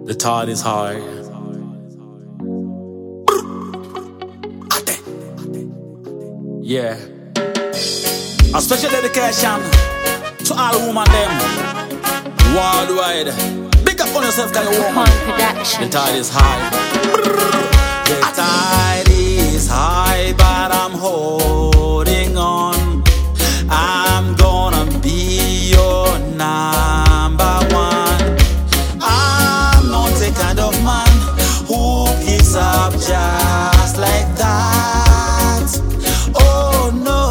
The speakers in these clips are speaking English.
The tide is high. Yeah. A special dedication to all women them worldwide. Big up on yourself, cause you're a woman. The tide is high. The tide is high, but I'm holding on. I'm gonna be your number one. I'm not the kind of man who gives up just like that. Oh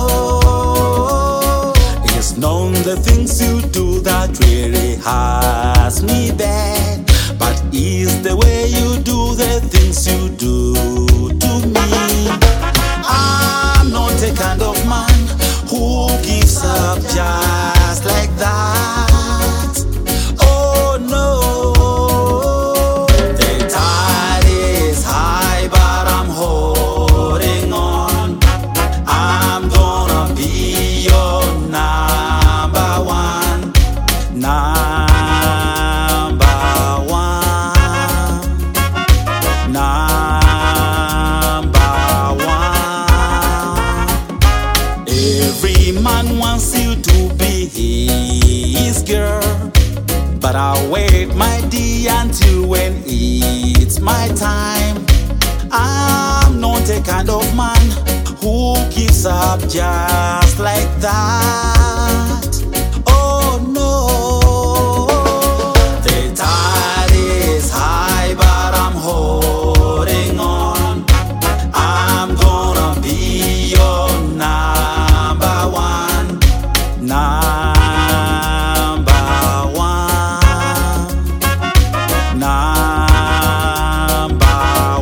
no, it's known the things you do that really hurts me bad, but it's the way you do the things you do to me. I'm not the kind of man who gives up just like that. Oh no, the tide is high, but I'm holding on. I'm gonna be your number one. Number one. Number one. Every man wants you to be his girl, but I'll wait, my dear, until when it's my time. I'm not the kind of man who gives up just like that. Oh no, the tide is high, but I'm holding on. I'm gonna be your number one. Number one. Number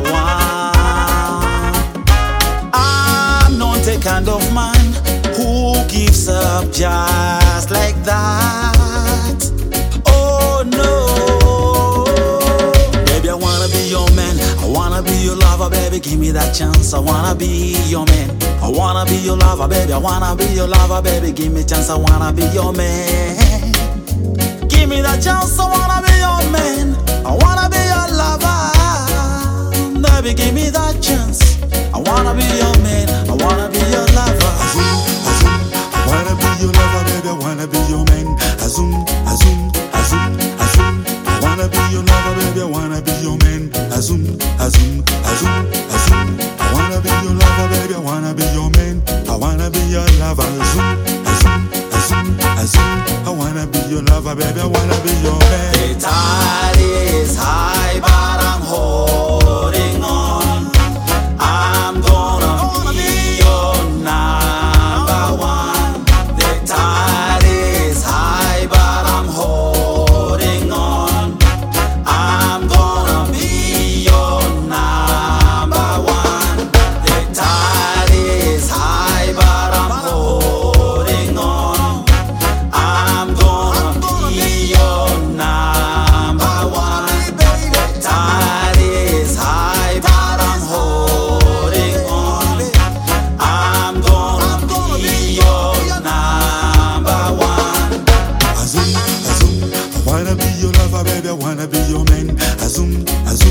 one. I'm not the kind of man who gives up just like that. Oh no, baby, I wanna be your man. I wanna be your lover, baby, give me that chance. I wanna be your man. I wanna be your lover, baby. I wanna be your lover, baby, give me a chance. I wanna be your man. Give me that chance. I wanna be your man. I wanna be your lover, baby, give me that chance. I wanna be your man. I wanna be your lover. I wanna be your lover, baby, I wanna be your man. Azum, azum, azum, azum. I wanna be your lover, baby, I wanna be your man. Azum, azum, azum, azum. I wanna be your lover, baby, I wanna be your man. I wanna be your lover. Azum, azum, azum, azum. I wanna be your lover, baby, I wanna be your man. The tide is high, but I'm holding on. I'm gonna be your number one. The tide is high, but I'm holding on. I'm gonna be your number one. The tide is high, but I'm holding on. I'm gonna be your number one. The tide is high, but I'm holding on. I'm gonna be your number one. Azum, azum. I wanna be your lover, baby, I wanna be your man. Azum, azum.